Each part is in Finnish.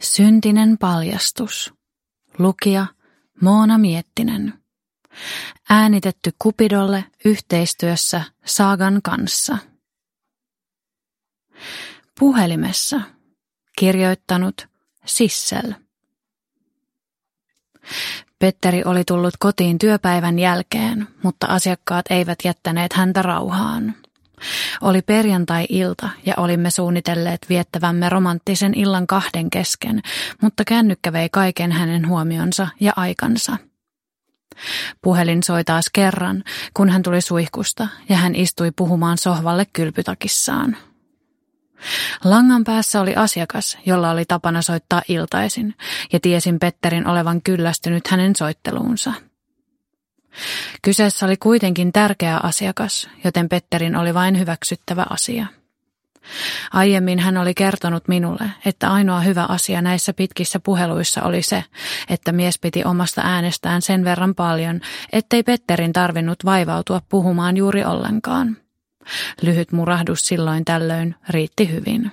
Syntinen paljastus. Lukija Moona Miettinen. Äänitetty Cupidolle yhteistyössä Sagan kanssa. Puhelimessa. Kirjoittanut Sissel. Petteri oli tullut kotiin työpäivän jälkeen, mutta asiakkaat eivät jättäneet häntä rauhaan. Oli perjantai-ilta ja olimme suunnitelleet viettävämme romanttisen illan kahden kesken, mutta kännykkä vei kaiken hänen huomionsa ja aikansa. Puhelin soi taas kerran, kun hän tuli suihkusta ja hän istui puhumaan sohvalle kylpytakissaan. Langan päässä oli asiakas, jolla oli tapana soittaa iltaisin, ja tiesin Petterin olevan kyllästynyt hänen soitteluunsa. Kyseessä oli kuitenkin tärkeä asiakas, joten Petterin oli vain hyväksyttävä asia. Aiemmin hän oli kertonut minulle, että ainoa hyvä asia näissä pitkissä puheluissa oli se, että mies piti omasta äänestään sen verran paljon, ettei Petterin tarvinnut vaivautua puhumaan juuri ollenkaan. Lyhyt murahdus silloin tällöin riitti hyvin.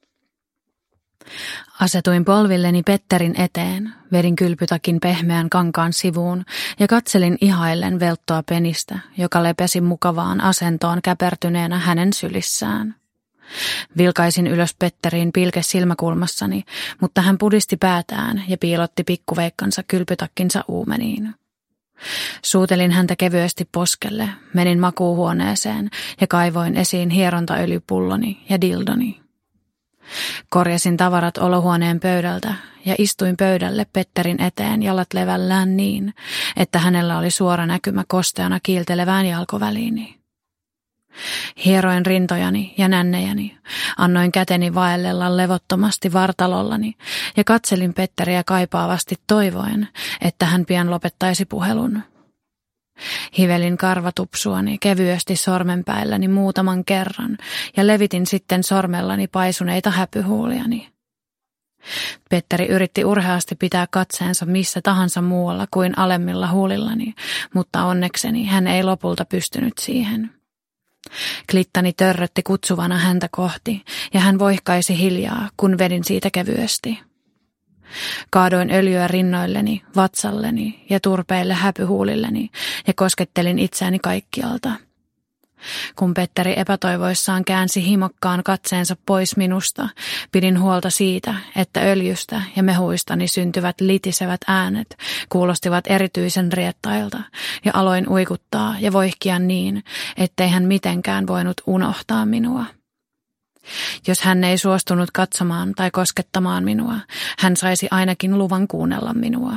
Asetuin polvilleni Petterin eteen, vedin kylpytakin pehmeän kankaan sivuun ja katselin ihaillen velttoa penistä, joka lepesi mukavaan asentoon käpertyneenä hänen sylissään. Vilkaisin ylös Petteriin pilke silmäkulmassani, mutta hän pudisti päätään ja piilotti pikkuveikkansa kylpytakkinsa uumeniin. Suutelin häntä kevyesti poskelle, menin makuuhuoneeseen ja kaivoin esiin hierontaöljypulloni ja dildoni. Korjasin tavarat olohuoneen pöydältä ja istuin pöydälle Petterin eteen jalat levällään niin, että hänellä oli suora näkymä kosteana kiiltelevään jalkoväliini. Hieroin rintojani ja nännejäni, annoin käteni vaellella levottomasti vartalollani ja katselin Petteriä kaipaavasti toivoen, että hän pian lopettaisi puhelun. Hivelin karvatupsuani kevyesti sormenpäilläni muutaman kerran ja levitin sitten sormellani paisuneita häpyhuuliani. Petteri yritti urheasti pitää katseensa missä tahansa muualla kuin alemmilla huulillani, mutta onnekseni hän ei lopulta pystynyt siihen. Klittani törrötti kutsuvana häntä kohti ja hän voihkaisi hiljaa, kun vedin siitä kevyesti. Kaadoin öljyä rinnoilleni, vatsalleni ja turpeille häpyhuulilleni ja koskettelin itseäni kaikkialta. Kun Petteri epätoivoissaan käänsi himokkaan katseensa pois minusta, pidin huolta siitä, että öljystä ja mehuistani syntyvät litisevät äänet kuulostivat erityisen riettailta ja aloin uikuttaa ja voihkia niin, ettei hän mitenkään voinut unohtaa minua. Jos hän ei suostunut katsomaan tai koskettamaan minua, hän saisi ainakin luvan kuunnella minua.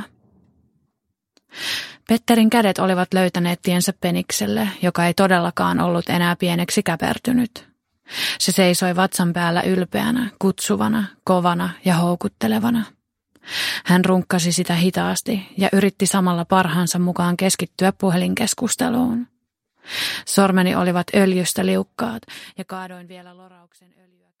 Petterin kädet olivat löytäneet tiensä penikselle, joka ei todellakaan ollut enää pieneksi käpertynyt. Se seisoi vatsan päällä ylpeänä, kutsuvana, kovana ja houkuttelevana. Hän runkkasi sitä hitaasti ja yritti samalla parhaansa mukaan keskittyä puhelinkeskusteluun. Sormeni olivat öljystä liukkaat ja kaadoin vielä lorauksen öljyä.